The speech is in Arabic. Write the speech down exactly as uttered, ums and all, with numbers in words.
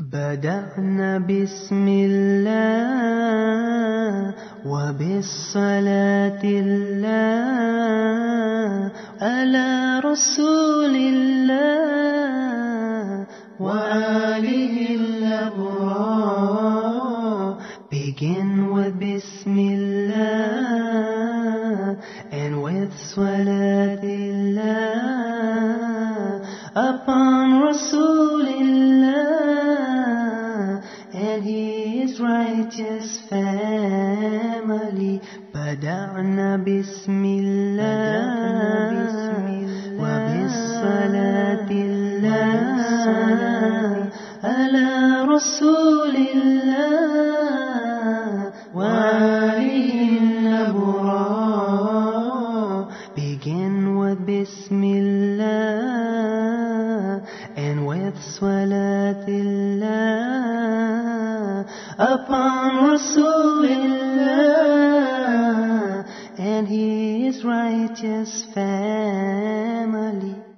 بدأنا بسم الله وبالصلاة الله على رسول الله وآله الأبرار. Begin with Bismillah and with Salatullah upon Rasulillah and his righteous family. بدأنا Bismillah وبالصلاة الله على Rasulillah وآله الأبرار. Begin with Bismillah and with Salatullah upon Rasulillah and his righteous family.